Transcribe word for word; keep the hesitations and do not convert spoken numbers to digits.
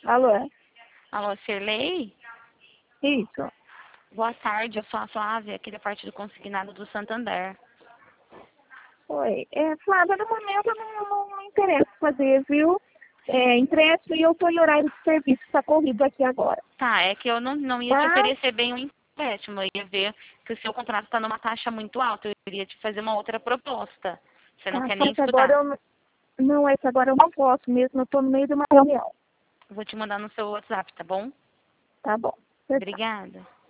Alô? Alô, Cirlei? Isso. Boa tarde, eu sou a Flávia, aqui da parte do consignado do Santander. Oi. É, Flávia, no momento eu não, não, não interessa fazer, viu? É, interessa e eu estou em horário de serviço, está corrido aqui agora. Tá, é que eu não, não ia te Tá? oferecer bem um empréstimo, eu ia ver que o seu contrato está numa taxa muito alta, eu iria te fazer uma outra proposta. Você não Tá, quer só nem que agora escutar. eu não, não, é que agora eu não posso mesmo, eu estou no meio de uma reunião. Eu vou te mandar no seu WhatsApp, tá bom? Tá bom. Você Obrigada.